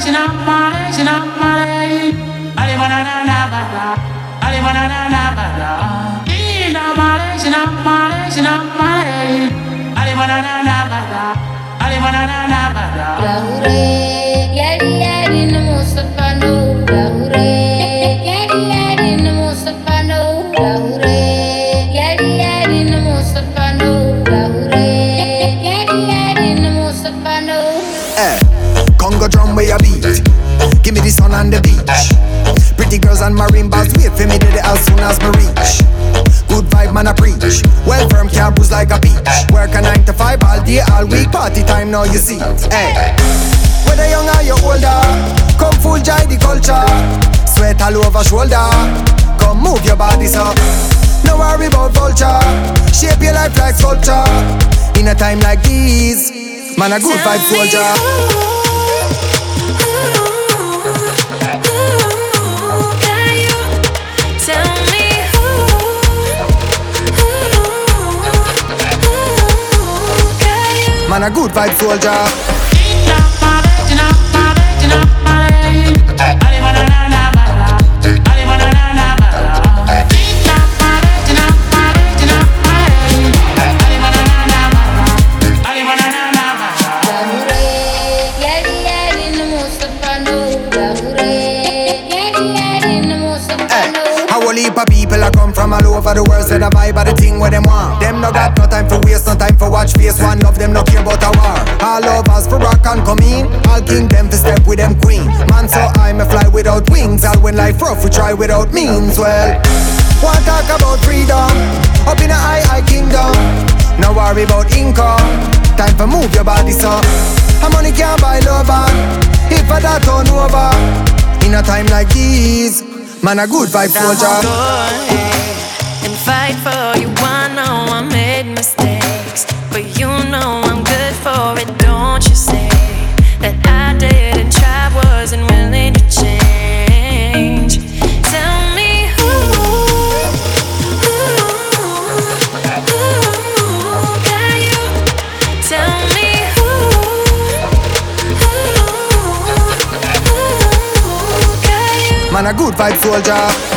Congo drum where you beat. Give me the sun on the beach. Pretty girls and marine bars wait for me there as soon as me reach. Good vibe man I preach. Well firm can't bruise like a peach. Work a 9 to 5 all day all week. Party time now you see. Hey. Whether young or you older, come full joy the culture. Sweat all over shoulder. Come move your body so. No worry about vulture. Shape your life like sculpture. In a time like this, man a good vibe soldier. Man a good vibe soldier. A whole heap of people a come from all over the world. Say the vibe of the thing where them want. Them no got no time for waste, no time for watch face. One love them no care about a war. All lovers for rock and come in. All king them for step with them queen. Man so I may fly without wings. All when life rough we try without means. Well, want talk about freedom up in a high kingdom. No worry about income. Time for move your body so. A money can't buy lover. If I that turn over. In a time like this, man a good vibe soldier. Go ahead and fight for you. I know I made mistakes, but you know I'm good for it. Don't you say that I didn't try, wasn't willing to change. Tell me who got you? Tell me who got you? Man a good vibe soldier.